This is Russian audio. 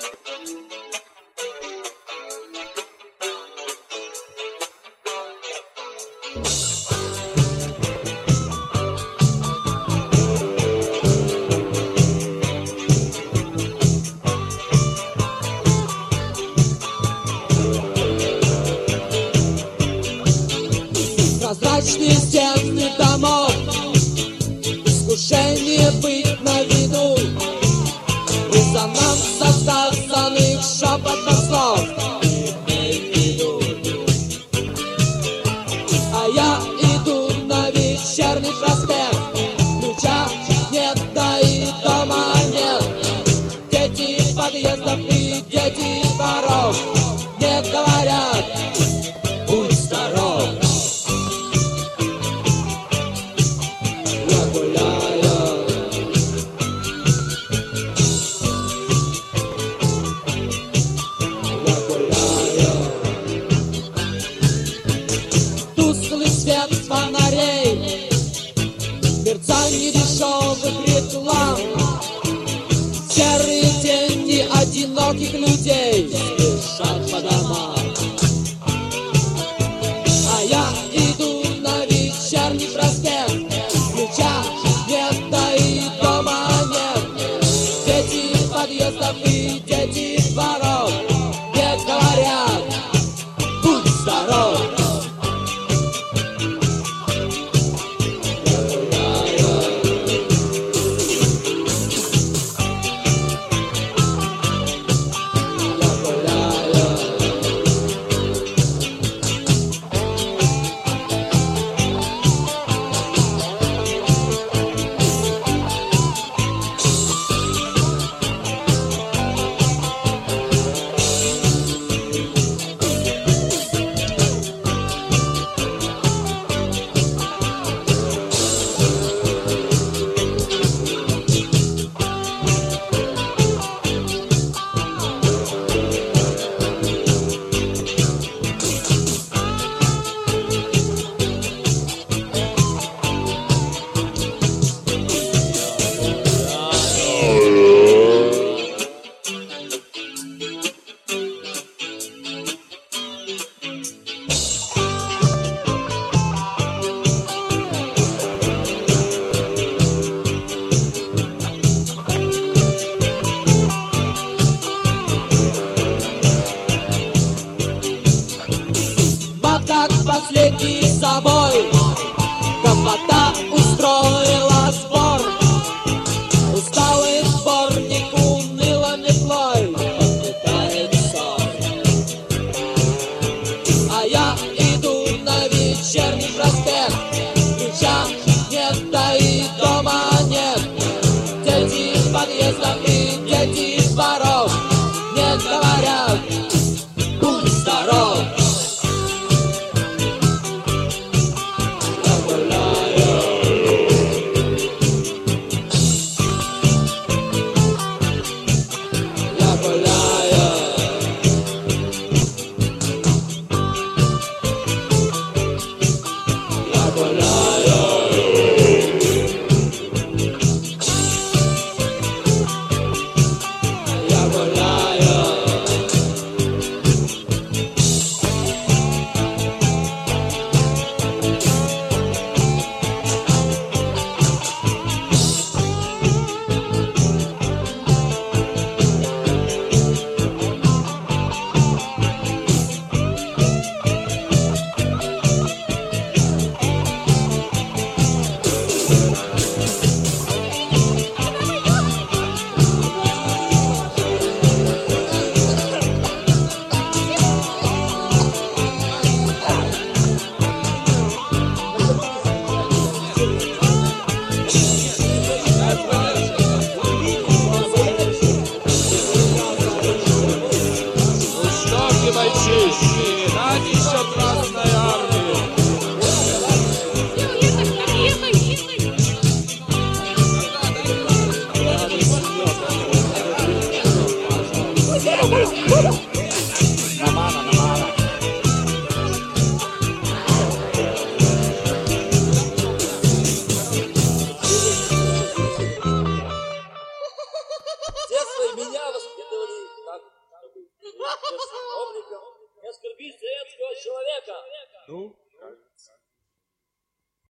Прозрачные стены домов, искушение быть на виду, резонанс засасанных шепотных слов. Имей в виду. А я иду на вечерний проспект, ключа нет, да и дома нет. Дети подъездов и дети дворов мне говорят: будь здоров. Свет фонарей, мерцание дешевых реклам, серые тени одиноких людей спешат по домам. А я иду на вечерний проспект, ключа нет, да и дома нет. Дети подъездов и дети дворов мне говорят: будь здоров. Как последний собой гопота устроила сбор. Усталый сборник уныло метлой подметает сон. А я иду на вечерний проспект, ключа нет, да и дома нет. Дети из подъездов и дети из дворов мне говорят: будь здоров. Детство и меня воспитывали как сановником, не оскорбить советского человека. Ну, как?